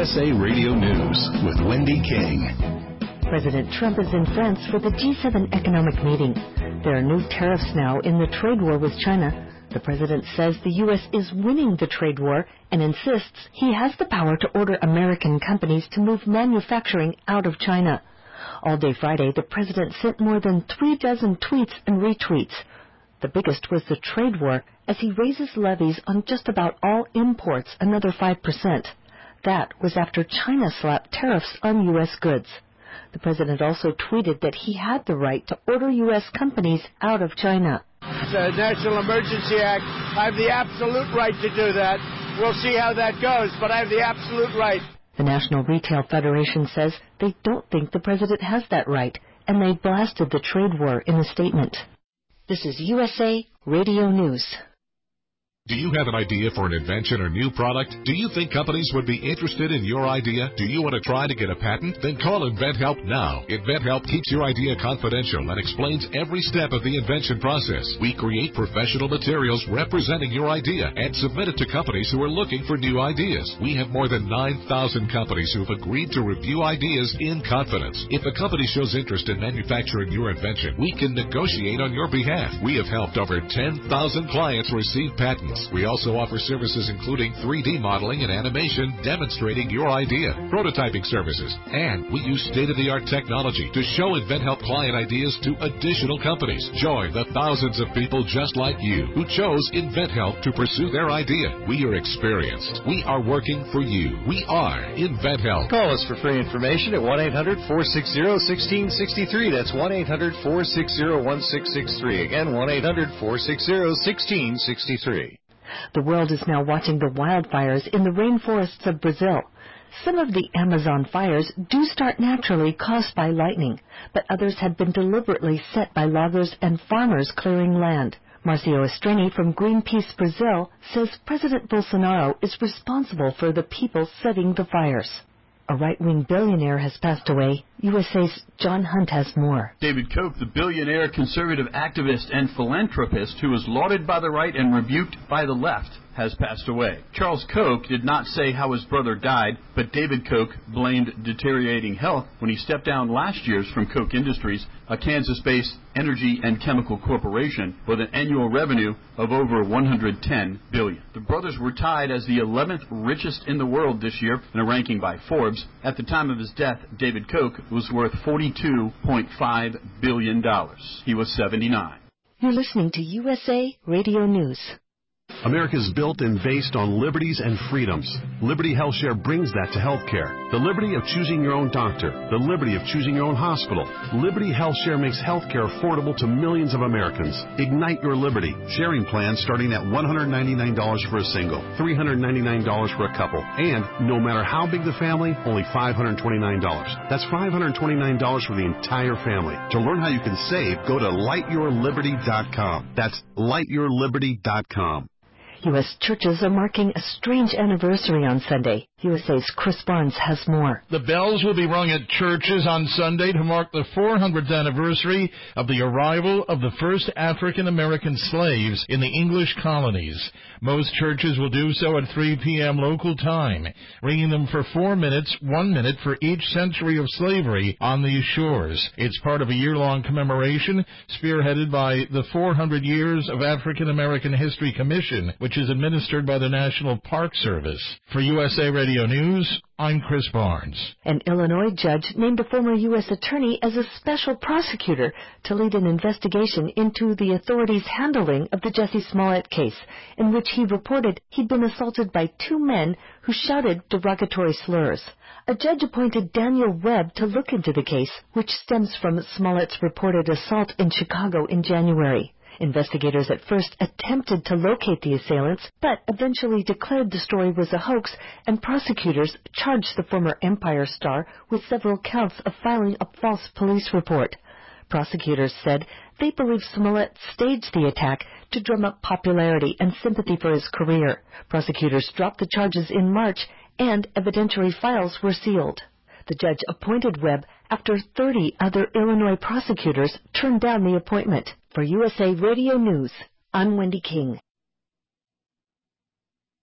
USA Radio News with Wendy King. President Trump is in France for the G7 economic meeting. There are new tariffs now in the trade war with China. The president says the U.S. is winning the trade war and insists he has the power to order American companies to move manufacturing out of China. All day Friday, the president sent more than 36 tweets and retweets. The biggest was the trade war, as he raises levies on just about all imports another 5%. That was after China slapped tariffs on U.S. goods. The president also tweeted that he had the right to order U.S. companies out of China. The National Emergency Act, I have the absolute right to do that. We'll see how that goes, but I have the absolute right. The National Retail Federation says they don't think the president has that right, and they blasted the trade war in a statement. This is USA Radio News. Do you have an idea for an invention or new product? Do you think companies would be interested in your idea? Do you want to try to get a patent? Then call InventHelp now. InventHelp keeps your idea confidential and explains every step of the invention process. We create professional materials representing your idea and submit it to companies who are looking for new ideas. We have more than 9,000 companies who have agreed to review ideas in confidence. If a company shows interest in manufacturing your invention, we can negotiate on your behalf. We have helped over 10,000 clients receive patents. We also offer services including 3D modeling and animation demonstrating your idea, prototyping services, and we use state-of-the-art technology to show InventHelp client ideas to additional companies. Join the thousands of people just like you who chose InventHelp to pursue their idea. We are experienced. We are working for you. We are InventHelp. Call us for free information at 1-800-460-1663. That's 1-800-460-1663. Again, 1-800-460-1663. The world is now watching the wildfires in the rainforests of Brazil. Some of the Amazon fires do start naturally caused by lightning, but others had been deliberately set by loggers and farmers clearing land. Marcio Estreni from Greenpeace Brazil says President Bolsonaro is responsible for the people setting the fires. A right-wing billionaire has passed away. USA's John Hunt has more. David Koch, the billionaire conservative activist and philanthropist who was lauded by the right and rebuked by the left, has passed away. Charles Koch did not say how his brother died, but David Koch blamed deteriorating health when he stepped down last year from Koch Industries, a Kansas-based energy and chemical corporation with an annual revenue of over $110 billion. The brothers were tied as the 11th richest in the world this year in a ranking by Forbes. At the time of his death, David Koch was worth $42.5 billion. He was 79. You're listening to USA Radio News. America is built and based on liberties and freedoms. Liberty HealthShare brings that to healthcare. The liberty of choosing your own doctor. The liberty of choosing your own hospital. Liberty HealthShare makes healthcare affordable to millions of Americans. Ignite your liberty. Sharing plans starting at $199 for a single, $399 for a couple, and no matter how big the family, only $529. That's $529 for the entire family. To learn how you can save, go to lightyourliberty.com. That's lightyourliberty.com. U.S. churches are marking a strange anniversary on Sunday. USA's Chris Barnes has more. The bells will be rung at churches on Sunday to mark the 400th anniversary of the arrival of the first African-American slaves in the English colonies. Most churches will do so at 3 p.m. local time, ringing them for 4 minutes, 1 minute for each century of slavery on these shores. It's part of a year-long commemoration spearheaded by the 400 Years of African-American History Commission, which is administered by the National Park Service. For USA Radio News, I'm Chris Barnes. An Illinois judge named a former U.S. attorney as a special prosecutor to lead an investigation into the authorities' handling of the Jussie Smollett case, in which he reported he'd been assaulted by 2 men who shouted derogatory slurs. A judge appointed Daniel Webb to look into the case, which stems from Smollett's reported assault in Chicago in January. Investigators at first attempted to locate the assailants, but eventually declared the story was a hoax, and prosecutors charged the former Empire star with several counts of filing a false police report. Prosecutors said they believe Smollett staged the attack to drum up popularity and sympathy for his career. Prosecutors dropped the charges in March, and evidentiary files were sealed. The judge appointed Webb after 30 other Illinois prosecutors turned down the appointment. For USA Radio News, I'm Wendy King.